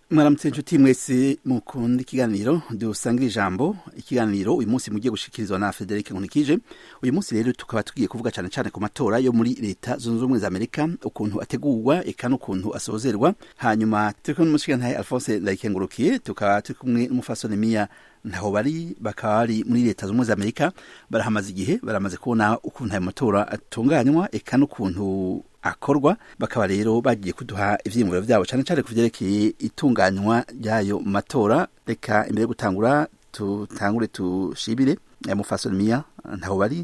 Mwaramutse inshuti mwese mukunda ikiganiro dusangira ijambo. Ikiganiro uyu munsi mugiye gushikirizwa na Frederic Nkunikije. Uyu munsi rero tukaba tugiye kuvuga cyane cyane ku matora yo muri leta zunze ubumwe za Amerika, ukuntu ategurwa eka n'ukuntu asozerwa. Hanyuma turi kumwe n'umushikirantahe Alphonse Ndayikengurukiye, tukaba turi kumwe n'umufasoni Mia Ntahobari, bakaba bari muri leta zunze ubumwe za Amerika, barahamaze igihe, baramaze kubona ukuntu ayo matora atunganywa eka n'ukuntu akorwa, bakaba rero bagiye kuduha ivyiyumviro vyabo cyane cyane kuvyerekeye itunganywa ryayo matora. Reka imbere yo gutangura tutangure tushibire mufasoni Mia Ntahobari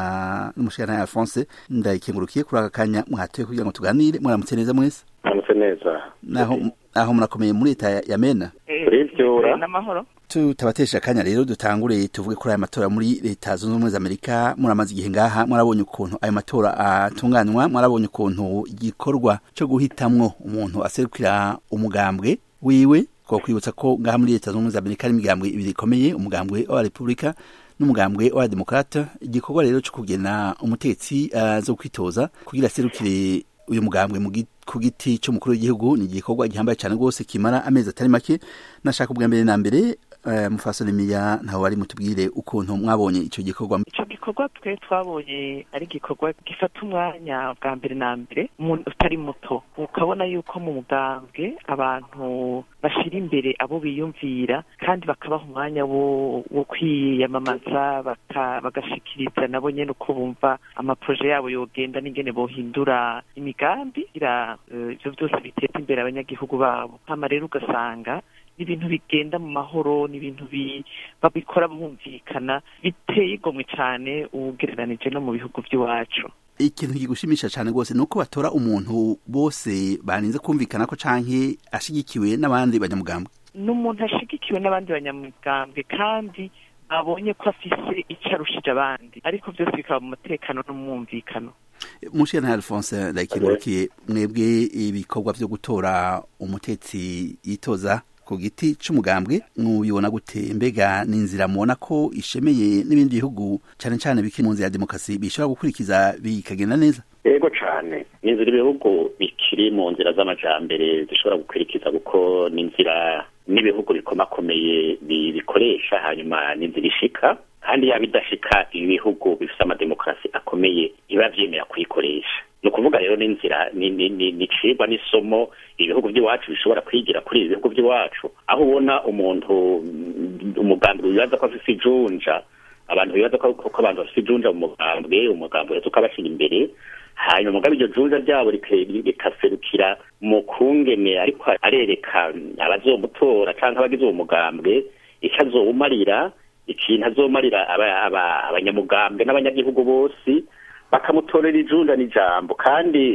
na n'umushikana Alphonse Ndayikengurukiye kuri aka kanya mwatoye kugira ngo tuganire. Mwaramutse neza mwese? Mwaramutse neza. Naho murakomeye muri leta ya Mena? Rivyo n'amahoro. Tutabatesha akanya rero dutangure tuvuge kuri aya matora muri leta zunze ubumwe za Amerika. Muramaze igihe ngaha, mwarabonye ukuntu ayo matora atunganywa, mwarabonye ukuntu igikorwa cyo guhitamwo umuntu aserukira umugambwe wiwe, ko kwibutsa ko ngaha muri leta zunze ubumwe za Amerika ari imigambwe ibiri ikomeye, umugambwe wa Republika n'umugambwe wa Democrate. Igikorwa rero cyo kugena umutetsi zo kwitoza kugira aserukire uyu mugambwe ku giti cy'umukuru w'igihugu ni igikorwa gihambaye cyane rwose, kimara amezi atari make. Nashaka ubwa mbere na mbere mufasoni Mia Ntahobari mutubwire ukuntu mwabonye ico gikorwa. Ico gikorwa twe twabonye ari gikorwa gifata umwanya bwa mbere na mbere, umuntu utari muto, ukabona yuko mu mugambwe abantu bashira imbere abo biyumvira kandi bakabaha umwanya wo kwiyamamaza, bagashikiriza nabo nyene uko bumva amaproje yabo yogenda n'ingene bohindura imigambi ira ivyo byose biteza imbere abanyagihugu babo. Hama rero ugasanga ibintu bigenda mu mahoro, n'ibintu babikora bumvikana, biteye igomwe cyane ugereranije no mu bihugu by'iwacu. Ikintu kigushimisha cyane rwose nuko batora umuntu bose baninze kumvikana ko canke ashigikiwe n'abandi banyamugambwe. N'umuntu ashigikiwe n'abandi banyamugambwe kandi babonye ko afise icarushije abandi, ariko byose bikaba mu mutekano no mu mwumvikano. Mushikana Alphonse Ndayikengurukiye, mwebwe ibikorwa vyo gutora umutetsi yitoza ku giti c'umugambwe mubibona gute? Mbega n'inzira mubona ko ishemeye n'ibindi bihugu cyane cyane bikiri mu nzira ya demokarasi bishobora gukurikiza bikagenda neza? Yego cyane, n'inzira ibihugu bikiri mu nzira z'amajambere zishobora gukurikiza, kuko n'inzira n'ibihugu bikomakomeye bikoresha, hanyuma n'inzira ishika, kandi yaba idashika ibihugu bifite amademokarasi akomeye biba vyemera kuyikoresha. No kuvuga rero n'inzira ni cigwa n'isomo ibihugu by'iwacu bishobora kwigira kuri ibi bihugu by'iwacu, aho ubona umuntu umugambi wibaza ko afise ijunja, abantu bibaza ko abantu bafise ijunja mu mugambwe rero tukabashira imbere, hanyuma mugabe iryo junja ryabo rikaserukira mu kungene ariko arereka abazomutora canke abagize uwo mugambwe icyo azowumarira, ikintu azomarira abanyamugambwe n'abanyagihugu bose, bakamutorera ijunda n'ijambo. Kandi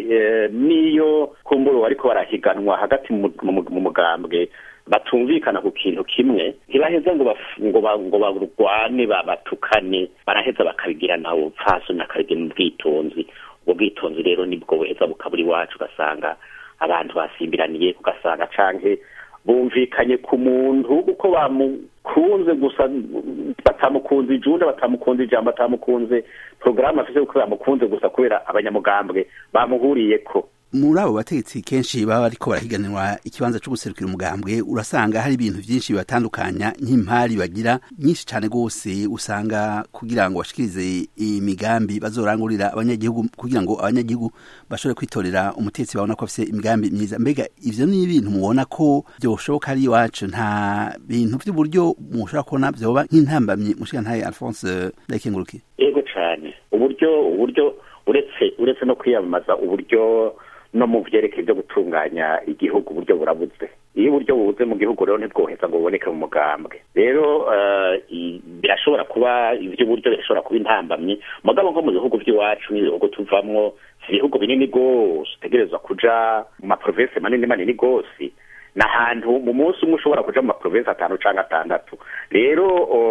niyo kumburo ariko barahiganwa hagati mu mugambwe batumvikana ku kintu kimwe, ntibaheza ngo barwane batukane, baraheza bakabigira nawo upfaso n'akabigira mu bwitonzi. Ubwo bwitonzi rero nibwo buheza bukaburi wacu, ugasanga abantu basimbiraniye, ugasanga canke bumvikanye ku muntu uko bamukunze gusa, batamukunze ijunda, batamukunze ijambo, batamukunze programme afise, uko bamukunze gusa kubera abanyamugambwe bamuhuriyeko. Muri abo bategetsi kenshi baba ariko barahiganirwa ikibanza cyo guserukira umugambwe, urasanga hari ibintu byinshi bibatandukanya, nk'impari bagira nyinshi cyane gose, usanga kugira ngo bashikirize imigambi bazorangurira abanyagihugu, kugira ngo abanyagihugu bashobore kwitorera umutetsi babona ko afise imigambi myiza. Mbega ivyo ni ibintu mubona ko byoshoboka ari iwacu? Nta bintu by'uburyo mushobora kubona vyoba nk'intambamye? Mushikana Alphonse Ndayikengurukiye. Yego cyane, uburyo uretse no kwiyamamaza, uburyo no mu vyerekeye byo gutunganya igihugu uburyo burabuze. Iyo uburyo bubuze mu gihugu rero ntibwoheza ngo buboneke mu mugambwe. Rero birashobora kuba ivy'uburyo birashobora kuba intambamye, mugabo nko mu bihugu by'iwacu n'ibihugu tuvamwo, ibihugu binini gose utegerezwa kuja mu maprovinsi manini gose, n'ahantu mu munsi umwe ushobora kuja mu maprovinsi 5 canke 6. Rero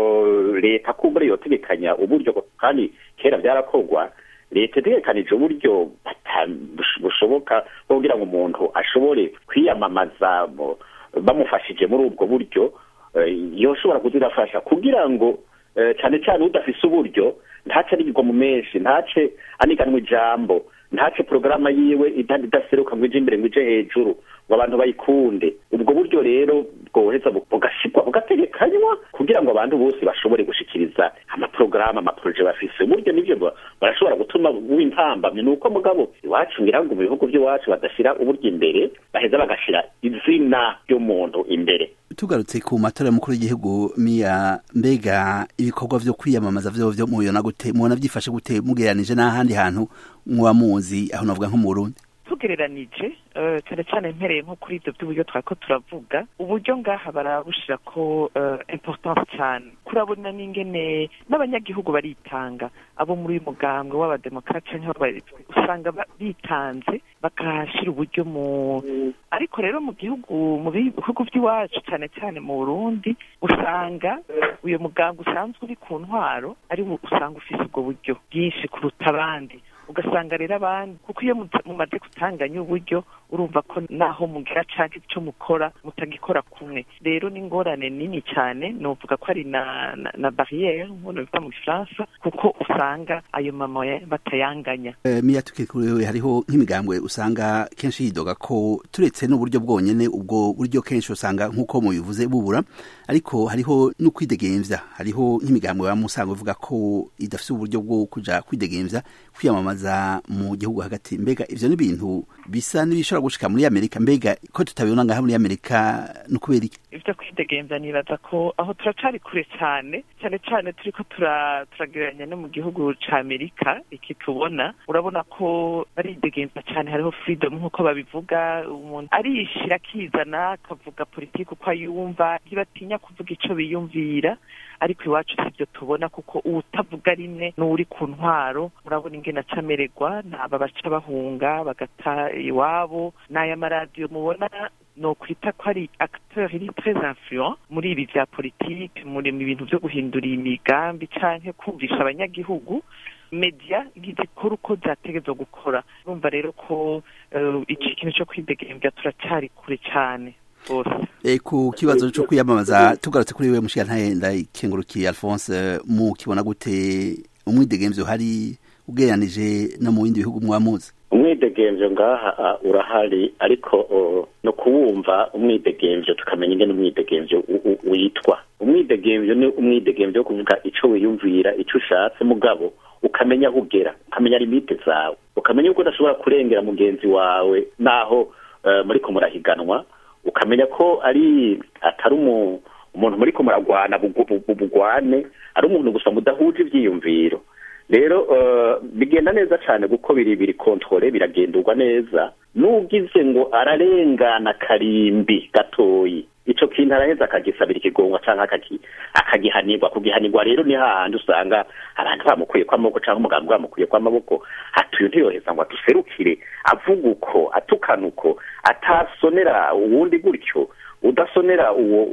leta kumbure yotegekanya uburyo, kandi kera byarakorwa, leta itegekanije uburyo bushoboka kugira ngo umuntu ashobore kwiyamamaza bamufashije muri ubwo buryo, yoshobora kuzirafasha kugira ngo cyane cyane udafise uburyo ntace arigwa mu menshi, ntace aniganwa ijambo, ntace porogaramu yiwe idaseruka ngo ije imbere ngo ije hejuru ngo abantu bayikunde. ubwo buryo rero bwoheza bugashyirwa bugategekanywa kugira ngo abantu bose bashobore gushikiriza amaporogaramu amaproje bafise. uburyo nivyo barashobora gutuma w'intambamye nuko mugabo iwacu ngira ngo mu bihugu by'iwacu badashira uburyo imbere, baheza bagashira izina ry'umuntu imbere. tugarutse ku matora y'umukuru w'igihugu Mia, mbega ibikorwa vyo kwiyamamaza vyo mubona gute, mubona vyifashe gute mugereranije n'ahandi hantu mwa muzi aho navuga nko mu Burundi? tugereranije cyane cyane mpereye nko kuri ibyo by'uburyo twako turavuga, uburyo ngaha barabushira ko importance cyane. kurabona n'ingene n'abanyagihugu baritanga, abo muri uyu mugambwe w'abademokrate usanga bitanze bakashira uburyo mu. ariko rero mu bihugu by'iwacu cyane cyane mu Burundi usanga uyu mugambwe usanzwe uri ku ntwaro ari usanga ufise ubwo buryo bwinshi kuruta abandi. ugasanga rero abandi kuko iyo mumaze kutanganya uburyo urumva ko naho mugira canke icyo mukora mutagikora kumwe. rero ni ingorane nini cyane, novuga ko ari na barriere nk'uko bivuga mu Gifaransa, kuko usanga ayo mamoye batayanganya. Mia, tukikuriwe hariho nk'imigambwe usanga kenshi yidoga ko turetse n'uburyo bwonyene, ubwo buryo kenshi usanga nk'uko mubivuze bubura, ariko hariho no kwidegemvya. hariho nk'imigambwe bamusanga uvuga ko idafite uburyo bwo kuja kwidegemvya kwiyamamaza mu gihugu hagati. mbega ivyo ni ibintu bisa n'ibishobora gushika muri Amerika, mbega ko tutabibona ngaha muri Amerika no kubera iki? ivyo kwidegemvya nibaza ko aho turacari kure cyane cyane turiko turagereranya no mu gihugu ca Amerika. iki tubona urabona ko baridegemvya cyane, hariho freedom nk'uko babivuga, umuntu arishira akizana akavuga politiki uko ayumva, ntibatinya kuvuga ico biyumvira. ariko iwacu sivyo tubona, kuko uwutavuga rimwe n'uri ku ntwaro murabona ingene acamererwa, n'aba baca bahunga bagata iwabo, n'aya maradiyo mubona no kwita ko ari acteur iri très influent muri ibi vya politike, muri ibintu vyo guhindura imigambi canke kumvisha abanyagihugu. media igikora uko zategezwa gukora. urumva rero ko iki kintu cyo kwidegembya turacari kure cyane. ku kibazo cyo kwiyamamaza tugarutse kuri wewe mushiyantahe Ndayikengurukiye Alphonse, mu kibona gute umwidegemvyo hari ugereranije no mu bindi bihugu mwamuzi? umwidegemvyo ngaha urahari, ariko no kuwumva umwidegemvyo tukamenya ingene umwidegemvyo witwa. umwidegemvyo ni umwidegemvyo wo kuvuga ico wiyumvira, ico ushatse, mugabo ukamenya aho ugera, ukamenya limite zawe, ukamenya uko udashobora kurengera mugenzi wawe naho muriko murahiganwa, ukamenya ko atari umuntu muriko muragwana bugwane, ari umuntu gusa mudahuje ivyiyumviro. rero bigenda neza cyane kuko biri kontrole, biragendurwa neza. n'ugize ngo ararengana karimbi gatoyi, ico kintu araheza akagisabira ikigongwa canke akagihanirwa. kugihanirwa rero ni hahandi usanga abantu bamukuye kw'amaboko canke umugambi bamukuye kw'amaboko, hatuye ntiyoheza ngo aduserukire avuga uko, atukana uko, atasonera uwundi gutyo, udasonera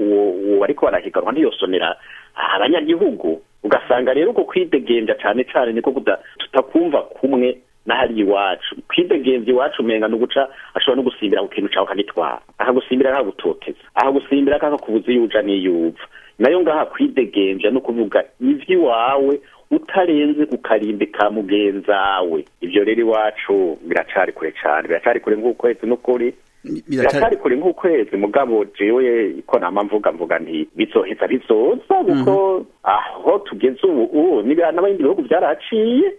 uwo ariko barahiganwa ntiyosonera abanyagihugu. ugasanga rero uko kwidegemvya cane cane niko tutakumva kumwe n'ahari iwacu. kwidegemvya iwacu umenga n'uguca ashobora no gusimbira ku kintu cawe akagitwara, akagusimbira akagutoteza, akagusimbira akakubuza iyo uja n'iyuva. nayo ngaha kwidegemvya no kuvuga ivy'iwawe utarenze ku karimbi ka mugenzawe. ivyo rero iwacu biracari kure cane, biracari kure nk'ukwezi n'ukuri, biracari kure nk'ukwezi. mugabo jewe ko nama mvuga nti bizoheza bizoza, kuko aho tugeze ubu n'abindi bihugu byarahaciye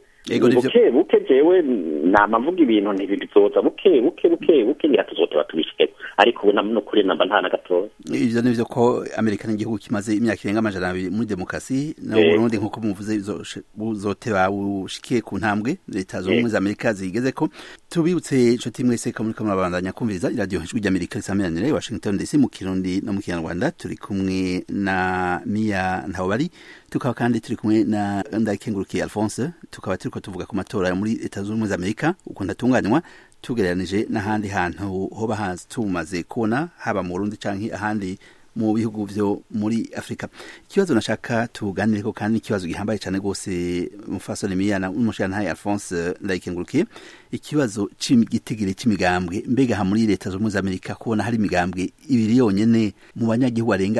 buke. jewe nama mvuga ibintu ntibizoza buke ngira tuzoteba tubishike, ariko ubu n'ukuri namba nta na gatoya. ivyo nivyo ko Amerika n'igihugu kimaze imyaka irenga 200 muri demokarasi, na Burundi nk'uko muvuze buzoteba bushikiye ku ntambwe leta z'ubumwe za Amerika zigezeko. tubibutse inshuti mwese ko muri kamurabandanya kumviriza iradiyo Ijwi ry'Amerika risamiranira i Washington DC mu Kirundi no mu Kinyarwanda. turi kumwe na Mia Ntahobari, tukaba kandi turi kumwe na Ndayikengurukiye Alphonse, tukaba turiko tuvuga ku matora muri leta z'ubumwe za Amerika uko ndatunganywa, tugereranije n'ahandi hantu hoba tumaze kubona, haba mu Burundi canke ahandi mu bihugu vyo muri Afrika. ikibazo nashaka tuganireko kandi ikibazo gihambaye cyane gose mufasoni Mia na umushiyantahe Alphonse Ndayikengurukiye, ikibazo c'igitigiri c'imigambwe. mbega ha muri leta z'ubumwe za Amerika kubona hari imigambwe ibiri yonyene mu banyagihugu barenga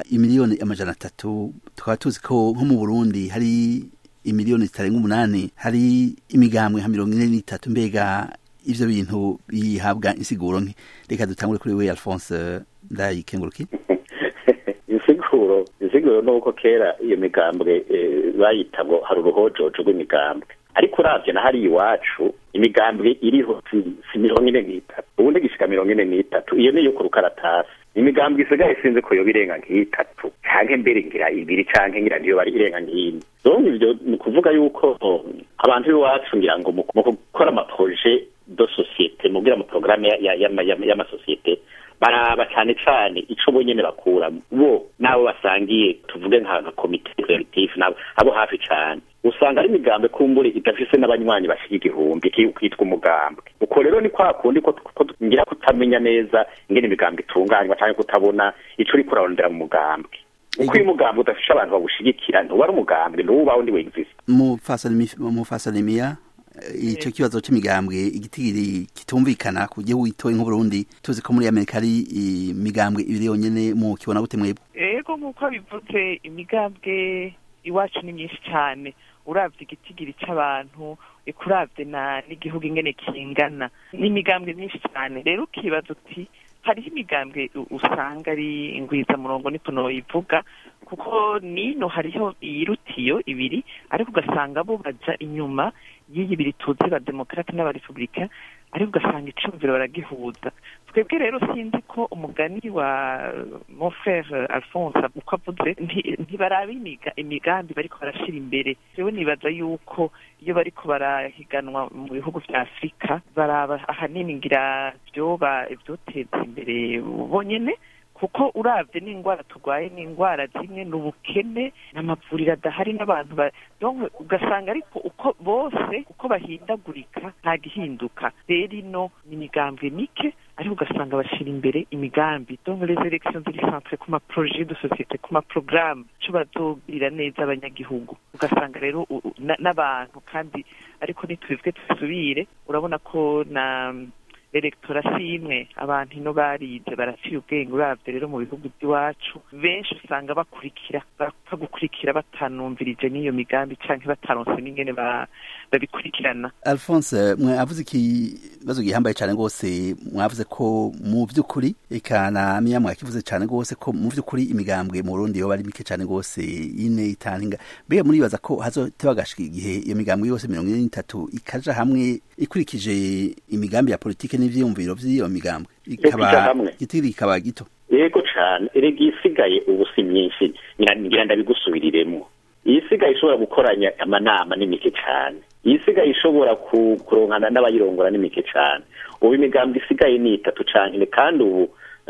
300,000. tukaba tuzi ko nko mu Burundi hari 8,000,000, hari imigambwe nka 43. mbega ivyo bintu bihabwa insiguro nke. Reka dutangure kuri we Alphonse Ndayikenguruki. insiguro nuko kera iyo migambwe bayita ngo hari uruhojojo rw'imigambwe, ariko uravye na hari iwacu imigambwe iriho si 43 ubundi gishika 43. iyo niyo ku rukaratasi. imigambwe isigaye sinzi ko yo birenga nk'itatu canke mbere ngira ibiri canke ngira niyo bari irenga nk'ine. Donc ivyo ni kuvuga yuko abantu b'iwacu ngira ngo mu gukora amaprojet de société mugira mu programme y'amasosiyete baraba cyane cyane ico bonyene bakura bo nabo basangiye tuvuge nka komite executive nabo abo hafi cyane usanga ari imigambe kumbure idafise n'abanywanyi bashika igihumbi kwitwa umugambwe. uko rero ni kwa kundi ko ngira kutamenya neza ingene imigambe itunganywa cyane kutabona ico uri kurarondera mu mugambwe. uko uyu mugambwe udafisha abantu bagushigikira ntuba ari umugambwe ntuba undi we exist. Mufasalimiya ico kibazo c'imigambwe igitigiri kitumvikana ku gihugu gitoye nk'Uburundi tuzi ko muri Amerika ari imigambwe ibiri yonyene mu kibona gute mwebwe? Ego nk'uko bivuze imigambwe iwacu ni myinshi cyane, uravye igitigiri c'abantu ikuravye n'igihugu ingene kingana n'imigambwe myinshi cyane. Rero ukibaza uti hariho imigambwe usanga ari ingwiza murongo niko noyivuga, kuko nino hariho iyirutiyo ibiri ariko ugasanga bo baja inyuma y'iyi biri tuzi ba demokrate n'abarepublika, ariko ugasanga icumviro baragihuza. Twebwe rero sinzi ko umugani wa mon frère Alphonse uko avuze ntibaraba imigambi bariko barashira imbere. Jewe nibaza yuko iyo bariko barahiganwa mu bihugu vya Afrika baraba ahanini ngira vyoba ivyoteza imbere bonyene, kuko uravye n'ingwara turwaye n'ingwara zimwe n'ubukene n'amavuriro adahari n'abantu donc ugasanga ariko uko bose uko bahindagurika nta gihinduka. Rero ino ni imigambwe mike ariko ugasanga bashira imbere imigambi, donc les élections ziri centrées ku ma projet de société ku ma programme co bazogirira neza abanyagihugu. Ugasanga rero n'abantu kandi ariko nitwebwe tusubire urabona ko na electorasi imwe abantu ino barize baraciye ubwenge. uravye rero mu bihugu by'iwacu benshi usanga bagukurikira batanumvirije n'iyo migambi canke bataronse n'ingene babikurikirana. Alphonse mwavuze ikibazo gihambaye cyane rwose, mwavuze ko mu vy'ukuri eka na miya mwakivuze cyane rwose ko mu vy'ukuri imigambwe mu Burundi yo bari mike cyane rwose ine itaninga. Mbega muribaza ko hazoteba gashika igihe iyo migambwe yose 43 ikaja hamwe ikurikije imigambi ya politike n'ivyiyumviro vy'iyo migambwe igitiri ikaba gito? Yego cyane erega isigaye ubu si myinshi ngira ndabigusubiriremo. isigaye ishobora gukoranya amanama n'imike cyane, isigaye ishobora kuronkana n'abayirongora n'imike cyane. ubu imigambi isigaye ni 3 cyane, kandi ubu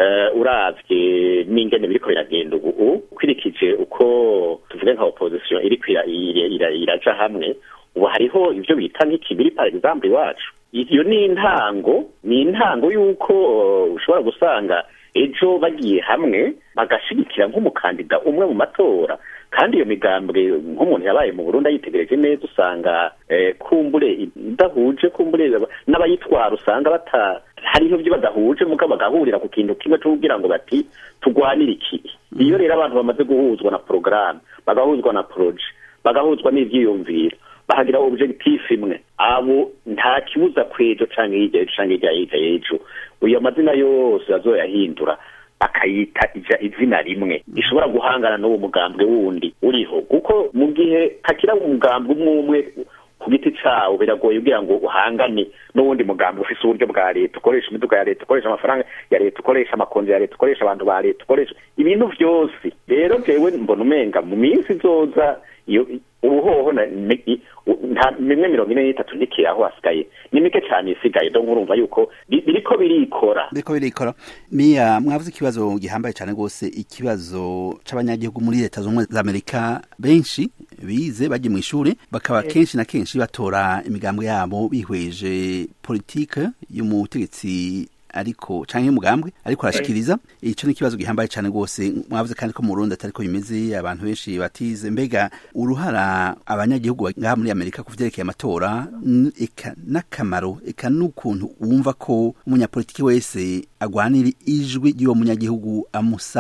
uravye n'ingene biriko biragenda ubu ukwirikije uko tuvuge nka opposition iraja hamwe. ubu hariho ivyo bita nk'ikibiri par exemple iwacu. iyo ni intango yuko ushobora gusanga ejo bagiye hamwe bagashigikira nk'umukandida umwe mu matora. kandi iyo migambwe nk'umuntu yabaye mu Burundi ayitegereje neza usanga kumbure idahuje, kumbure n'abayitwara usanga hariho byo badahuje muka bagahurira ku kintu kimwe cyo kugira ngo bati tugwanire iki. iyo rero abantu bamaze guhuzwa na programme, bagahuzwa na projet, bagahuzwa n'ivyiyumviro, bahagira objectif imwe, abo nta kibuza kwejo canke ejo uyo mazina yose azoyahindura akayita izina rimwe ishobora guhangana n'uwo mugambwe wundi uriho. kuko mu gihe hakira umugambwe umwe ku giti cawo biragoye kugira ngo uhangane n'uwundi mugambwe ufise uburyo bwa leta, ukoresha imiduga ya leta, ukoresha amafaranga ya leta, ukoresha amakonzi ya leta, ukoresha abantu ba leta, ukoresha ibintu vyose. rero jewe mbona umenga mu minsi izoza iyo ubuhoho nta 43 ndike aho asigaye ni mike cyane isigaye. donc urumva yuko biriko birikora. Mia mwavuze ikibazo gihambaye cyane rwose, ikibazo c'abanyagihugu muri leta z'umwe za Amerika benshi bize bagiye mu ishuri bakaba kenshi na kenshi batora imigambwe yabo bihweje politike y'umutegetsi ariko canke umugambwe ariko arashikiriza. ico ni kibazo gihambaye cyane rwose. mwavuze kandi ko mu Burundi atariko bimeze, abantu benshi batize. mbega uruhara abanyagihugu ngaha muri Amerika kuvyerekeye amatora eka n'akamaro eka n'ukuntu wumva ko umunyapolitiki wese agwanira ijwi ry'uwo munyagihugu amusaba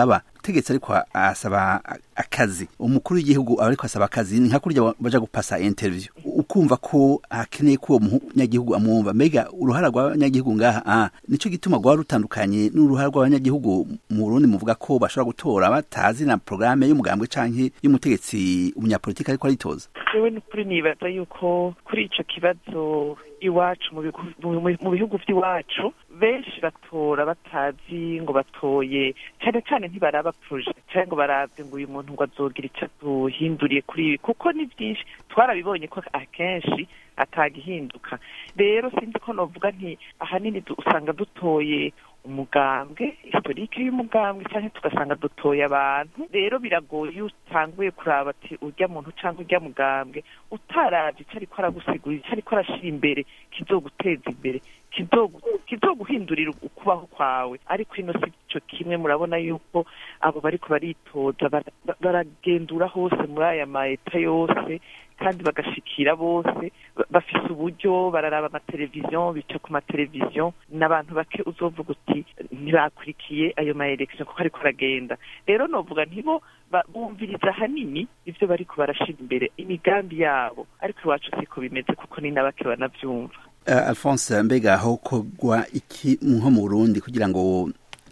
umutegetsi ariko asaba akazi, umukuru w'igihugu ariko asaba akazi, ni nka kurya baja gupasa interview ukumva ko akeneye ko umunyagihugu amwumva. Mbega uruhara rw'abanyagihugu ngaha nico gituma rwa rutandukanye n'uruhara rw'abanyagihugu mu Burundi muvuga ko bashobora gutora batazi na programme y'umugambwe canke y'umutegetsi umunyapolitiki ariko aritoza. Jewe n'ukuri nibaza yuko kuri ico kibazo iwacu mu bihugu vy'iwacu benshi batora batazi ngo batoye, cyane cyane ntibaraba projet cyangwa ngo baravye ngo uyu muntu ngo azogira icyo duhinduriye kuri ibi, kuko ni byinshi twarabibonye ko akenshi atagihinduka. Rero sinzi ko novuga nti ahanini usanga dutoye umugambwe, historike y'umugambwe, cyane tugasanga dutoye abantu. Rero biragoye utanguye kuraba ati urya muntu cyangwa urya mugambwe utaravye icyo ariko aragusigurira, icyo ariko arashira imbere kizoguteza imbere, kizoguhindurira ukubaho kwawe. Ariko ino si cyo kimwe. Murabona yuko abo bariko baritoza baragendura hose muri aya maeta yose kandi bagashikira bose, bafise uburyo, bararaba amateleviziyo, bica ku mateleviziyo, n'abantu bake uzovuga uti ntibakurikiye ayo ma election kuko ariko aragenda. Rero novuga ntibo bumviriza hanini ivyo bariko barashira imbere imigambi yabo, ariko iwacu siko bimeze kuko ni nabake banavyumva. Alphonse, mbega aho kogwa iki nko mu Burundi kugira ngo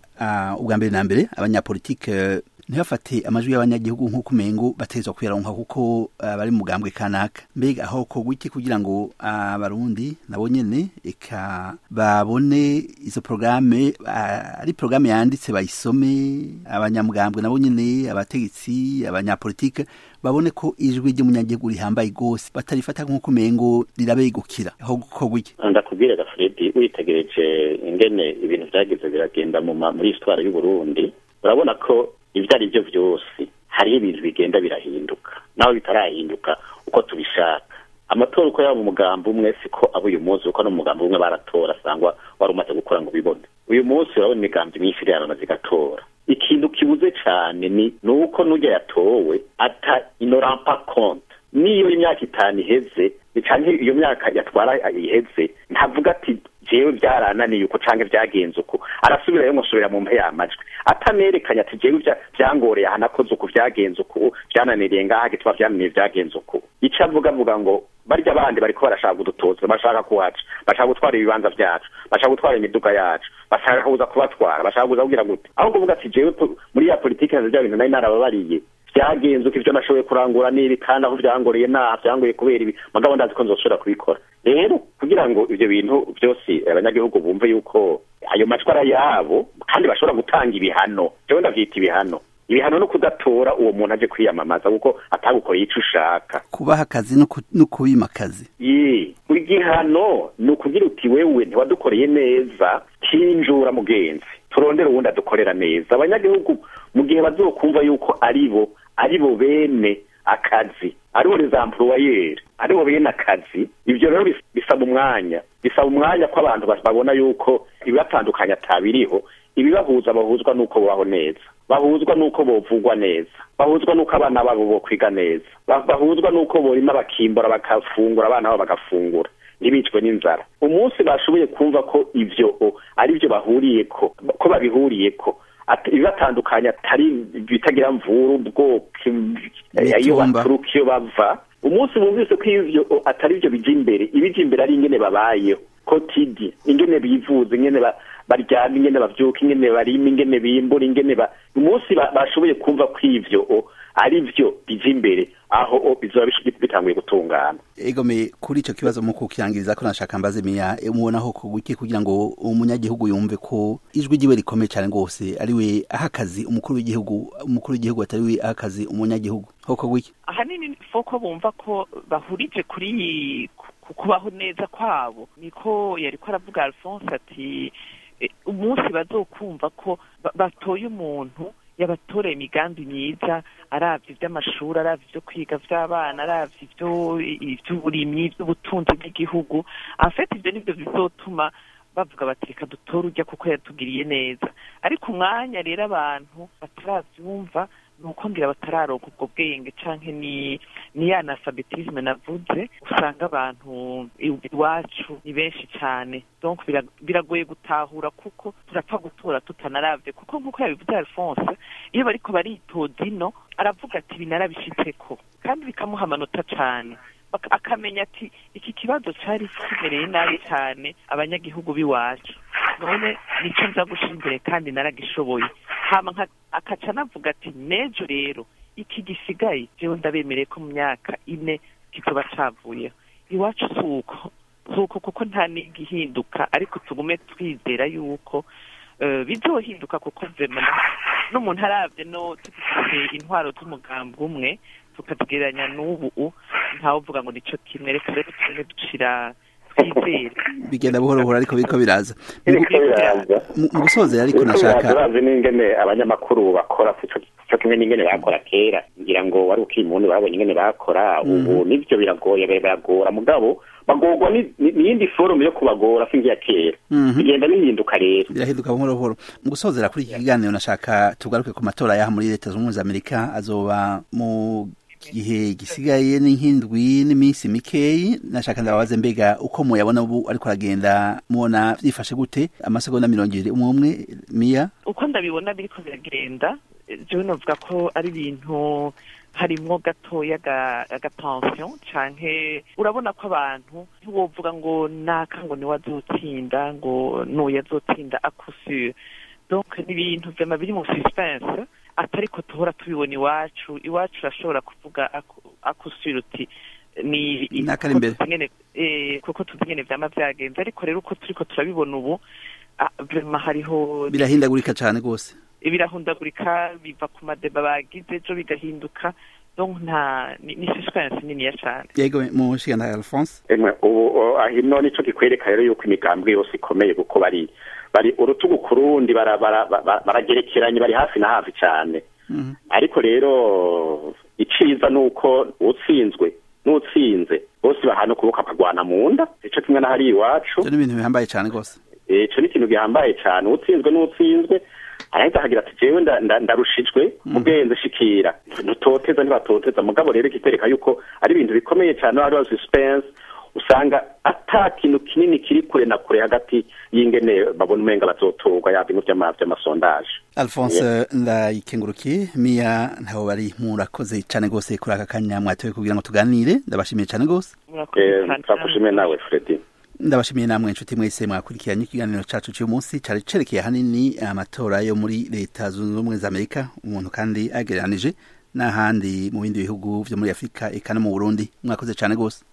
ubwa mbere na mbere abanyapolitike ntibafate amajwi y'abanyagihugu nk'uko umengo batezwa kuyaronka kuko bari mu mugambwe kanaka? Mbega aho kogwa iki kugira ngo abarundi nabo nyene eka babone izo programme ari programme yanditse bayisome, abanyamugambwe nabo nyene, abategetsi, abanyapolitike babone ko ijwi ry'umunyagihugu rihambaye gose, batarifata nk'uko umengo rirabegukira? Aho kogwa iki? Ndakubwira ga Fredi, witegereje ingene ibintu vyagize biragenda muri histoire y'u Burundi, urabona ko ibyo ari byo byose hari ibintu bigenda birahinduka, naho bitarahinduka uko tubishaka. Amatora uko yaba mu mugambo umwe siko abo uyu munsi, uko no mu mugambo umwe baratora sangwa wari umaze gukora ngo bibone. Uyu munsi urabona imigambi myinshi irarana zigatora. Ikintu kibuze cyane ni uko n'ujya yatowe ata ignorant compte niyo imyaka 5 iheze cyane iyo myaka yatwara iheze, ntavuga ati jewe byarananiye uko canke byagenze uko, arasubira yo musubira mu mpe y'amajwi atanerekanya ati jewe byangoreye hanakoze uko byagenze uko, byananiriye ngaha gitwa byananiye byagenze uko. Ica avuga ngo barya abandi bariko barashaka gudutoza, bashaka kuwaca, bashaka gutwara ibibanza byacu, bashaka gutwara imiduga yacu, bashaka kuza kubatwara, bashaka kuza kugira gute. Aho kuvuga ati jewe muri ya politike n'ibyo bintu nari narababariye byagenze uko ivyo nashoboye kurangura n'ibi kandi aho byangoreye byangoye kubera ibi magabo ndazi ko nzoshobora kubikora. Rero kugira ngo ivyo bintu byose abanyagihugu bumve yuko ayo matwara yabo kandi bashobora gutanga ibihano, jewe ndavyita ibihano no kudatora uwo muntu aje kwiyamamaza kuko atagukoreye ico ushaka, kubaha akazi no kubima akazi. Igihano ni ukugira uti wewe ntiwadukoreye neza, kinjura mugenzi, turondera uwundi adukorera neza. Abanyagihugu mu gihe bazokumva yuko aribo bene akazi, aribo les employeurs, aribo bene akazi, ivyo rero bisaba umwanya ko abantu babona yuko ibibatandukanya atabiriho, ibibahuza bahuzwa nuko babaho neza, bahuzwa nuko bovugwa neza, bahuzwa nuko abana babo bo kwiga neza, bahuzwa nuko borima bakimbura bakafungura, abana babo bagafungura ntibicwe n'inzara. Umunsi bashoboye kumva ko ivyo ari byo bahuriyeko, ko babihuriyeko, ibibatandukanya atari bitagira mvuru ubwoko iyo baturuka iyo bava, umunsi bumvise ko ivyo atari byo bija imbere, ibija imbere ari ingene babayeho kotidi, ingene bivuze, ingene baryama, ingene bavyuka, ingene barima, ingene bimbura, ingene umunsi bashoboye kumva ko ivyo ari byo bija imbere, aho bizoba bitanguye gutungana. Egome, kuri ico kibazo mu kukirangiriza ko nashaka mbaze Meya, umubonaho kuguki kugira ngo umunyagihugu yumve ko ijwi ryiwe rikomeye cyane gose, ariwe ahakazi umukuru w'igihugu atariwe ahakazi umunyagihugu? Hoko gwiki ahanini foko bumva ko bahurije kuri kubaho neza kwabo, niko yariko aravuga Alphonse ati umunsi bazokumva ko batoye umuntu yabatoreye imigambi myiza, aravye ivy'amashuri, aravye ivyo kwiga vy'abana, aravye ivy'uburimyi, ivy'ubutunzi bw'igihugu. En fait ivyo nivyo bizotuma bavuga bati reka dutore ujya kuko yatugiriye neza, ariko umwanya rero abantu bataravyumva nuko ngira batararonka ubwo bwenge canke ni ya analphabetisme navuze, usanga abantu iwacu ni benshi cyane, donc biragoye gutahura kuko turapfa gutora tutanaravye, kuko nkuko yabivuze Alphonse, iyo bariko baritoza ino aravuga ati binarabishitseko kandi bikamuha amanota cyane, akamenya ati iki kibazo cari kimereye nabi cyane abanyagihugu biwacu, none nico nza gushira imbere kandi naragishoboye, hama akaca navuga ati nejo rero iki gisigaye jewe ndabemereye ko mu myaka 4 kizoba cavuyeho. Iwacu suko kuko nta nigihinduka, ariko tugume twizera yuko bizohinduka, kuko vema n'umuntu aravye no tufite intwaro z'umugambi umwe tukagereranya n'ubu ntawe uvuga ngo nico kimwe, reka rero tugende dushira twizere bigenda buhoro buhoro ariko biriko biraza mu gusozera, ariko nashaka bazi n'ingene abanyamakuru bakora cyo kimwe n'ingene bakora kera, ngira ngo wari ukimuntu babonye ingene bakora, ubu nivyo biragoye biragora, mugabo bagorwa n'iyindi forum yo kubagora fingiya kera, bigenda bihinduka rero birahinduka buhoro buhoro. Mu gusozera kuri iki kiganiro nashaka tugaruke ku matora yaha muri leta z'ubumwe za Amerika, azoba mu gihe gisigaye n'inkindwi n'iminsi mikeyi. Nashaka ndababaze mbega uko muyabona ubu ariko aragenda, mubona vyifashe gute amasegonda 20 umwe Mia? Uko ndabibona biriko biragenda, jewe novuga ko ari ibintu harimwo gatoya agatension canke urabona ko abantu ntiwovuga ngo naka ngo ni wazotsinda ngo n'uyu azotsinda akusure, donc ni ibintu vyama biri mu suspense atariko tuhora tubibona iwacu urashobora kuvuga akusure uti ni kuko tuzi nyene vyama vyagenze, ariko rero uko turiko turabibona ubu vraiment hariho birahindagurika cane gose, birahundagurika biva ku madeba bagize ejo bigahinduka, donc ni suspense niniya cane. Yego mushikana Alphonse, ubu ahino nico kikwereka rero yuko imigambwe yose ikomeye, kuko bari urutugu kurundi baragerekeranye, bari hafi na hafi cyane, ariko rero iciza nuko utsinzwe n'utsinze bose bahana kubuka akagwana mu nda, ico kimwe na hari iwacu, ni ibintu bihambaye cyane gose, ico ni ikintu gihambaye cyane, utsinzwe n'utsinzwe arahita hagira ati jewe ndarushijwe ubwenze shikira, ntutoteza ntibatoteza, mugabo rero kitereka yuko ari ibintu bikomeye cyane, hari suspense, usanga ata kintu kinini kiri kure na kure hagati y'ingene babona umenga bazotorwa yabintu vy'amasondaje. Alphonse ndayikengurukiye, Mia ntaho bari, murakoze cyane gose kuri aka kanya mwatoye kugira ngo tuganire, ndabashimiye cyane gose. Turakushimiye nawe Fredy. Ndabashimiye namwe inshuti mwese mwakurikiranye ikiganiro cacu cy'uyu munsi, cari cerekeye hanini amatora yo muri leta zunze ubumwe za Amerika, umuntu kandi agereranije n'ahandi mu bindi bihugu vyo muri Afrika eka no mu Burundi. Mwakoze cyane gose.